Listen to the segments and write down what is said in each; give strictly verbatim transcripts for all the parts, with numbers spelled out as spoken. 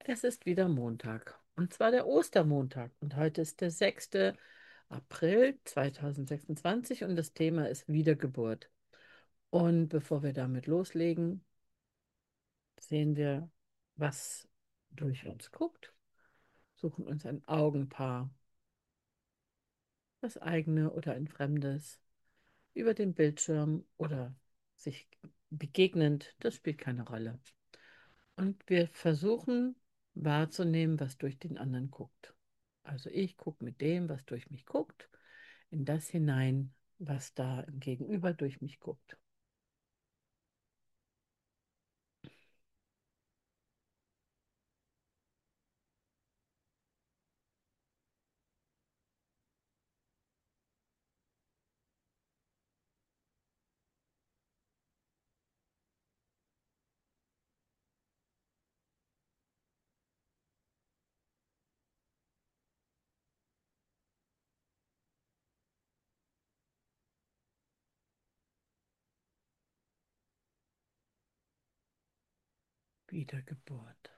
Es ist wieder Montag, und zwar der Ostermontag. Und heute ist der sechste April zweitausendsechsundzwanzig und das Thema ist Wiedergeburt. Und bevor wir damit loslegen, sehen wir, was durch uns guckt, suchen uns ein Augenpaar, das eigene oder ein fremdes, über den Bildschirm oder sich begegnend, das spielt keine Rolle. Und wir versuchen wahrzunehmen, was durch den anderen guckt. Also ich gucke mit dem, was durch mich guckt, in das hinein, was da im Gegenüber durch mich guckt. Wiedergeburt.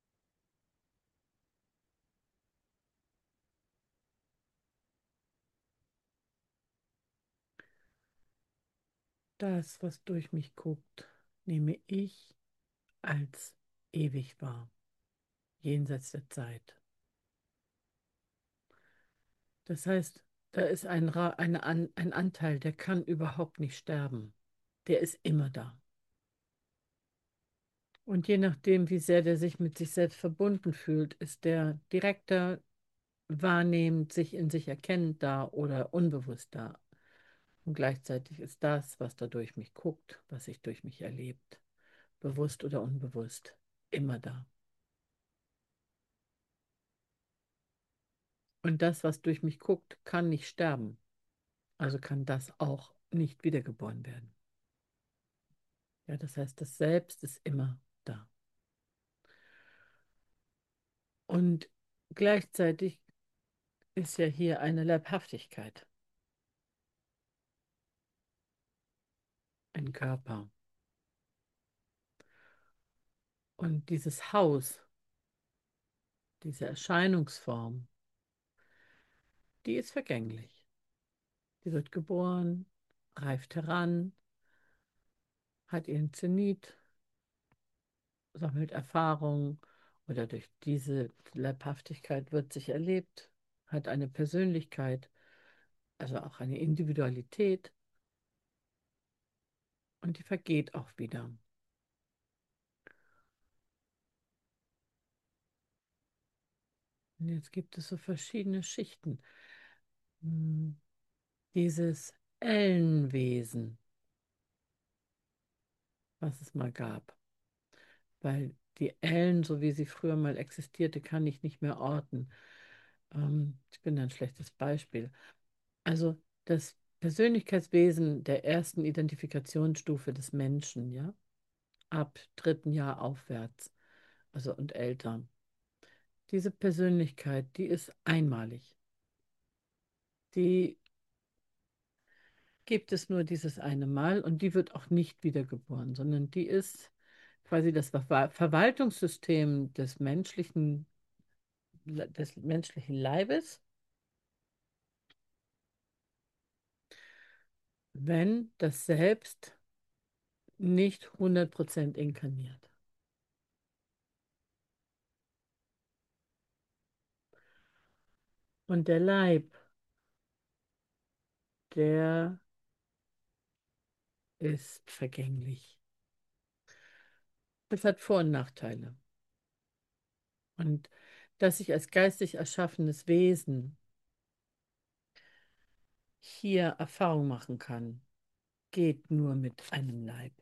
Das, was durch mich guckt, nehme ich als ewig wahr, jenseits der Zeit. Das heißt, da ist ein, Ra eine An ein Anteil, der kann überhaupt nicht sterben. Der ist immer da. Und je nachdem, wie sehr der sich mit sich selbst verbunden fühlt, ist der direkter, wahrnehmend, sich in sich erkennend da oder unbewusst da. Und gleichzeitig ist das, was da durch mich guckt, was sich durch mich erlebt, bewusst oder unbewusst, immer da. Und das, was durch mich guckt, kann nicht sterben. Also kann das auch nicht wiedergeboren werden. Ja, das heißt, das Selbst ist immer da. Und gleichzeitig ist ja hier eine Leibhaftigkeit, ein Körper. Und dieses Haus, diese Erscheinungsform, die ist vergänglich. Die wird geboren, reift heran, hat ihren Zenit, sammelt Erfahrung oder durch diese Leibhaftigkeit wird sich erlebt, hat eine Persönlichkeit, also auch eine Individualität und die vergeht auch wieder. Und jetzt gibt es so verschiedene Schichten. Hm, Dieses Ellenwesen, was es mal gab, weil die Ellen, so wie sie früher mal existierte, kann ich nicht mehr orten. Ähm, ich bin ein schlechtes Beispiel. Also das Persönlichkeitswesen der ersten Identifikationsstufe des Menschen, ja, ab dritten Jahr aufwärts, also und älter. Diese Persönlichkeit, die ist einmalig. Die gibt es nur dieses eine Mal und die wird auch nicht wiedergeboren, sondern die ist quasi das Ver Verwaltungssystem des menschlichen, des menschlichen Leibes, wenn das Selbst nicht hundert Prozent inkarniert. Und der Leib, der ist vergänglich. Das hat Vor- und Nachteile. Und dass ich als geistig erschaffenes Wesen hier Erfahrung machen kann, geht nur mit einem Leib.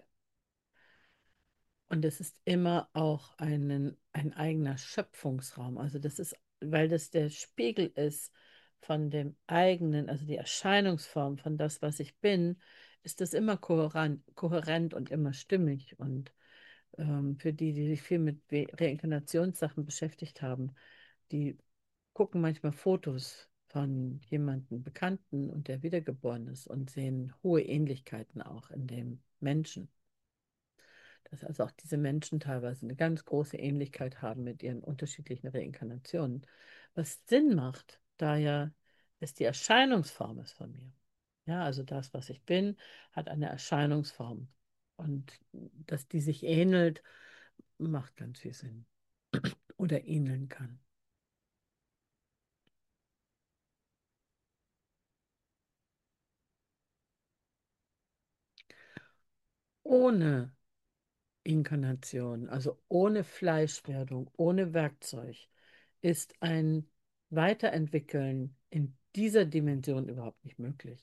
Und es ist immer auch einen, ein eigener Schöpfungsraum. Also das ist, weil das der Spiegel ist von dem eigenen, also die Erscheinungsform von das, was ich bin, ist das immer kohärent, kohärent und immer stimmig. Und ähm, für die, die sich viel mit We- Reinkarnationssachen beschäftigt haben, die gucken manchmal Fotos von jemandem Bekannten und der wiedergeboren ist und sehen hohe Ähnlichkeiten auch in dem Menschen. dass also auch diese Menschen teilweise eine ganz große Ähnlichkeit haben mit ihren unterschiedlichen Reinkarnationen. Was Sinn macht, da ja es die Erscheinungsform ist von mir. Ja, also das, was ich bin, hat eine Erscheinungsform. Und dass die sich ähnelt, macht ganz viel Sinn. Oder ähneln kann. Ohne Inkarnation, also ohne Fleischwerdung, ohne Werkzeug, ist ein Weiterentwickeln in dieser Dimension überhaupt nicht möglich.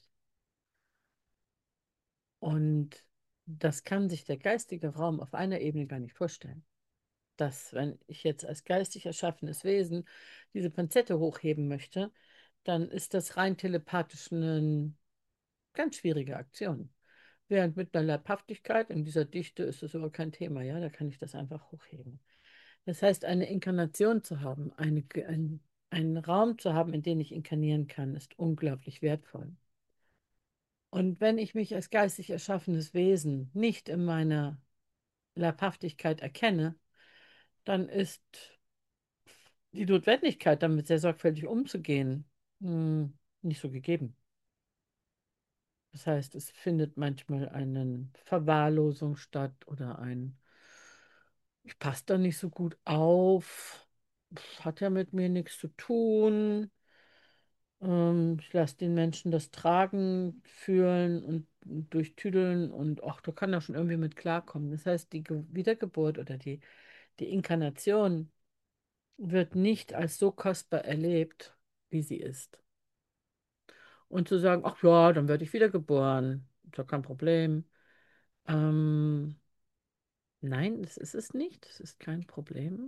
Und das kann sich der geistige Raum auf einer Ebene gar nicht vorstellen. Dass, wenn ich jetzt als geistig erschaffenes Wesen diese Pinzette hochheben möchte, dann ist das rein telepathisch eine ganz schwierige Aktion. Während mit einer Leibhaftigkeit in dieser Dichte ist das aber kein Thema, ja, da kann ich das einfach hochheben. Das heißt, eine Inkarnation zu haben, eine, ein, einen Raum zu haben, in den ich inkarnieren kann, ist unglaublich wertvoll. Und wenn ich mich als geistig erschaffenes Wesen nicht in meiner Leibhaftigkeit erkenne, dann ist die Notwendigkeit, damit sehr sorgfältig umzugehen, hm, nicht so gegeben. Das heißt, es findet manchmal eine Verwahrlosung statt oder ein, ich passe da nicht so gut auf, das hat ja mit mir nichts zu tun. Ähm, ich lasse den Menschen das tragen, fühlen und durchtüdeln und ach, da kann er schon irgendwie mit klarkommen. Das heißt, die Ge Wiedergeburt oder die, die Inkarnation wird nicht als so kostbar erlebt, wie sie ist. Und zu sagen, ach ja, dann werde ich wiedergeboren, ist ja kein Problem. Ähm, nein, das ist es nicht, das ist kein Problem.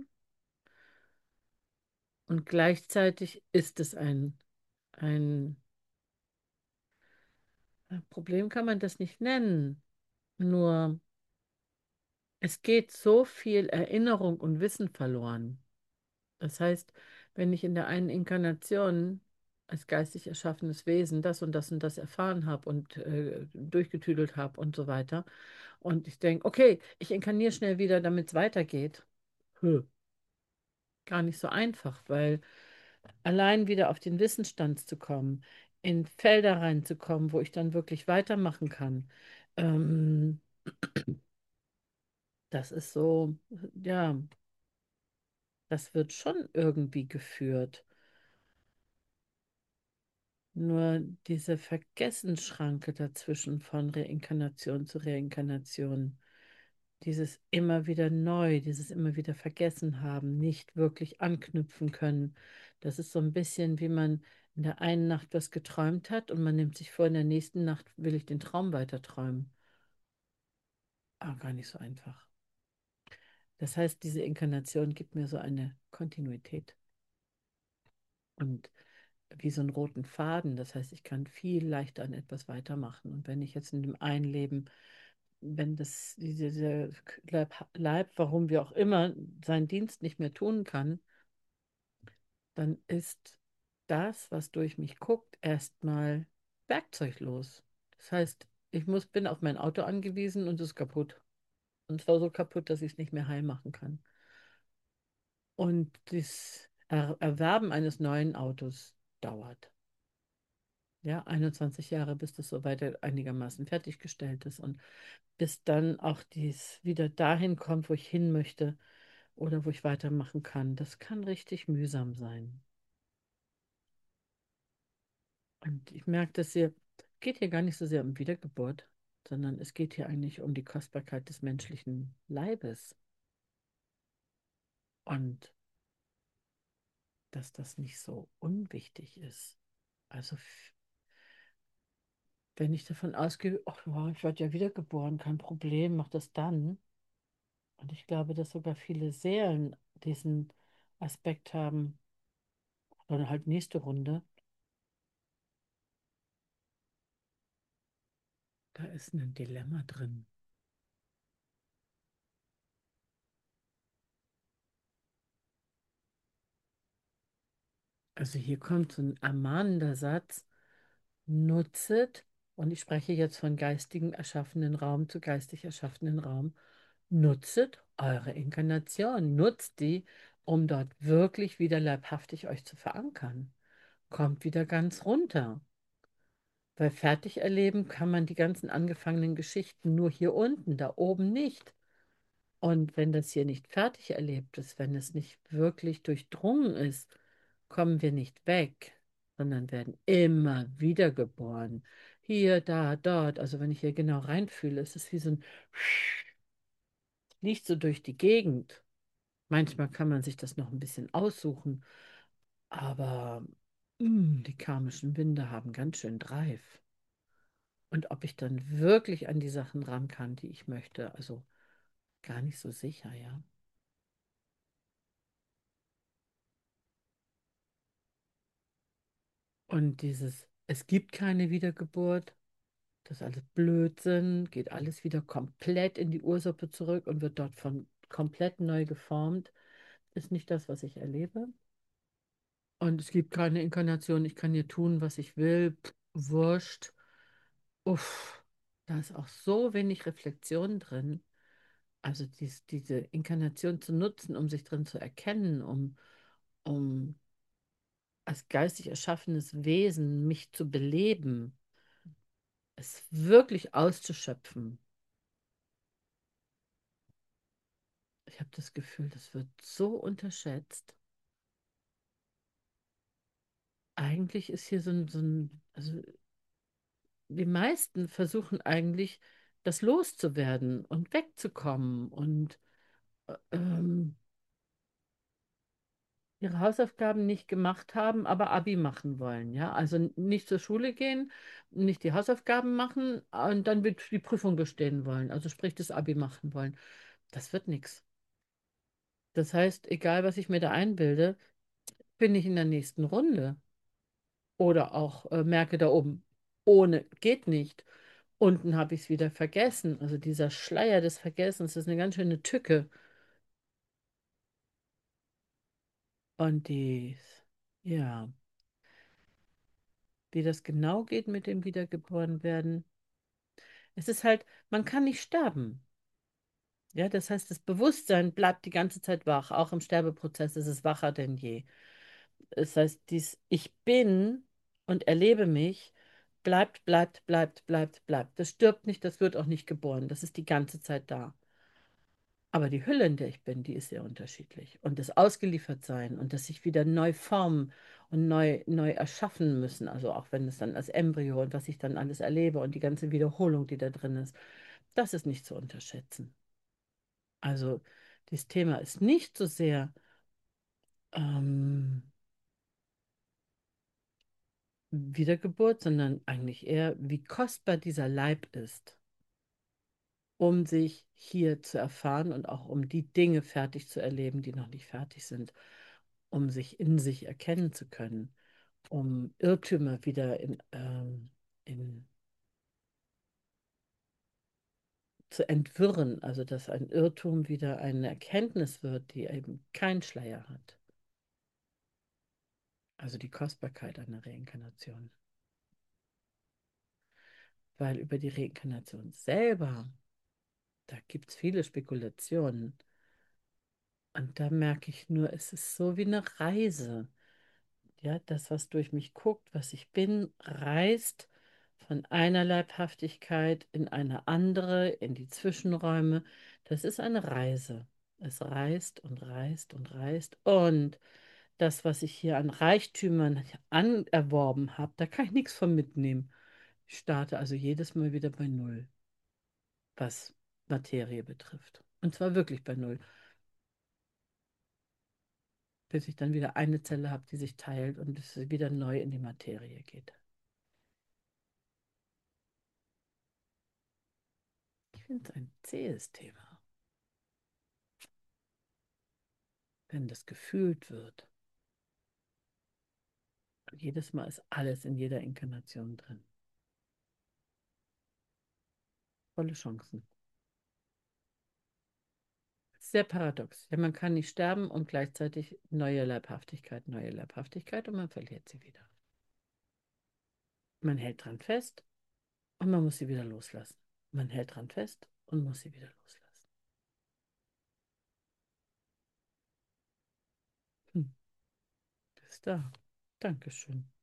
Und gleichzeitig ist es ein, ein äh, Problem, kann man das nicht nennen. Nur es geht so viel Erinnerung und Wissen verloren. Das heißt, wenn ich in der einen Inkarnation als geistig erschaffenes Wesen das und das und das erfahren habe und äh, durchgetüdelt habe und so weiter, und ich denke, okay, ich inkarniere schnell wieder, damit es weitergeht. Hm, gar nicht so einfach, weil allein wieder auf den Wissensstand zu kommen, in Felder reinzukommen, wo ich dann wirklich weitermachen kann, ähm, das ist so, ja, das wird schon irgendwie geführt. Nur diese Vergessensschranke dazwischen von Reinkarnation zu Reinkarnation, dieses immer wieder neu, dieses immer wieder vergessen haben, nicht wirklich anknüpfen können, das ist so ein bisschen, wie man in der einen Nacht was geträumt hat und man nimmt sich vor, in der nächsten Nacht will ich den Traum weiter träumen. Aber gar nicht so einfach. Das heißt, diese Inkarnation gibt mir so eine Kontinuität und wie so einen roten Faden. Das heißt, ich kann viel leichter an etwas weitermachen. Und wenn ich jetzt in dem einen Leben, wenn das diese, dieser Leib, Leib, warum wir auch immer, seinen Dienst nicht mehr tun kann, dann ist das, was durch mich guckt, erstmal werkzeuglos. Das heißt, ich muss, bin auf mein Auto angewiesen und es ist kaputt. Und zwar so kaputt, dass ich es nicht mehr heil machen kann. Und das er Erwerben eines neuen Autos dauert. Ja, einundzwanzig Jahre, bis das soweit einigermaßen fertiggestellt ist und bis dann auch dies wieder dahin kommt, wo ich hin möchte oder wo ich weitermachen kann. Das kann richtig mühsam sein. Und ich merke, dass hier geht hier gar nicht so sehr um Wiedergeburt, sondern es geht hier eigentlich um die Kostbarkeit des menschlichen Leibes und dass das nicht so unwichtig ist. Also f- wenn ich davon ausgehe, ach ja, ich werde ja wiedergeboren, kein Problem, mach das dann. Und ich glaube, dass sogar viele Seelen diesen Aspekt haben. Oder halt nächste Runde. Da ist ein Dilemma drin. Also hier kommt so ein ermahnender Satz. Nutzet, und ich spreche jetzt von geistigem erschaffenen Raum zu geistig erschaffenen Raum, Nutzet eure Inkarnation, nutzt die, um dort wirklich wieder leibhaftig euch zu verankern. Kommt wieder ganz runter. Weil fertig erleben kann man die ganzen angefangenen Geschichten nur hier unten, da oben nicht. Und wenn das hier nicht fertig erlebt ist, wenn es nicht wirklich durchdrungen ist, kommen wir nicht weg, sondern werden immer wieder geboren. Hier, da, dort. Also wenn ich hier genau reinfühle, ist es wie so ein liegt so durch die Gegend. Manchmal kann man sich das noch ein bisschen aussuchen, aber mm, die karmischen Winde haben ganz schön Drive. Und ob ich dann wirklich an die Sachen ran kann, die ich möchte, also gar nicht so sicher, ja. Und dieses, es gibt keine Wiedergeburt, das ist alles Blödsinn, geht alles wieder komplett in die Ursuppe zurück und wird dort von komplett neu geformt, ist nicht das, was ich erlebe. Und es gibt keine Inkarnation, ich kann hier tun, was ich will, pff, wurscht. Uff, da ist auch so wenig Reflexion drin. Also dies, diese Inkarnation zu nutzen, um sich drin zu erkennen, um, um als geistig erschaffenes Wesen mich zu beleben, es wirklich auszuschöpfen. Ich habe das Gefühl, das wird so unterschätzt. Eigentlich ist hier so ein, so ein, also die meisten versuchen eigentlich, das loszuwerden und wegzukommen und äh, ähm, ihre Hausaufgaben nicht gemacht haben, aber Abi machen wollen, ja. Also n- nicht zur Schule gehen, nicht die Hausaufgaben machen und dann wird die Prüfung bestehen wollen, also sprich das Abi machen wollen. Das wird nichts. Das heißt, egal was ich mir da einbilde, bin ich in der nächsten Runde. Oder auch äh, merke da oben, ohne geht nicht. Unten habe ich es wieder vergessen. Also dieser Schleier des Vergessens ist eine ganz schöne Tücke. Und die, ja, wie das genau geht mit dem Wiedergeborenwerden. Es ist halt, man kann nicht sterben. Ja, das heißt, das Bewusstsein bleibt die ganze Zeit wach. Auch im Sterbeprozess ist es wacher denn je. Das heißt, dies Ich bin und erlebe mich bleibt, bleibt, bleibt, bleibt, bleibt. Das stirbt nicht, das wird auch nicht geboren. Das ist die ganze Zeit da. Aber die Hülle, in der ich bin, die ist sehr unterschiedlich. Und das Ausgeliefertsein und das sich wieder neu formen und neu, neu erschaffen müssen, also auch wenn es dann als Embryo und was ich dann alles erlebe und die ganze Wiederholung, die da drin ist, das ist nicht zu unterschätzen. Also das Thema ist nicht so sehr ähm, Wiedergeburt, sondern eigentlich eher, wie kostbar dieser Leib ist, um sich hier zu erfahren und auch um die Dinge fertig zu erleben, die noch nicht fertig sind, um sich in sich erkennen zu können, um Irrtümer wieder in, ähm, in, zu entwirren, also dass ein Irrtum wieder eine Erkenntnis wird, die eben keinen Schleier hat. Also die Kostbarkeit einer Reinkarnation. Weil über die Reinkarnation selber, da gibt es viele Spekulationen. Und da merke ich nur, es ist so wie eine Reise. Ja, das, was durch mich guckt, was ich bin, reist von einer Leibhaftigkeit in eine andere, in die Zwischenräume. Das ist eine Reise. Es reist und reist und reist. Und das, was ich hier an Reichtümern anerworben habe, da kann ich nichts von mitnehmen. Ich starte also jedes Mal wieder bei Null, was Materie betrifft. Und zwar wirklich bei Null, bis ich dann wieder eine Zelle habe, die sich teilt und es wieder neu in die Materie geht. Ich finde es ein zähes Thema, wenn das gefühlt wird. Und jedes Mal ist alles in jeder Inkarnation drin. Volle Chancen. Sehr paradox. Ja, man kann nicht sterben und gleichzeitig neue Leibhaftigkeit, neue Leibhaftigkeit und man verliert sie wieder. Man hält dran fest und man muss sie wieder loslassen. Man hält dran fest und muss sie wieder loslassen. ist da. Dankeschön.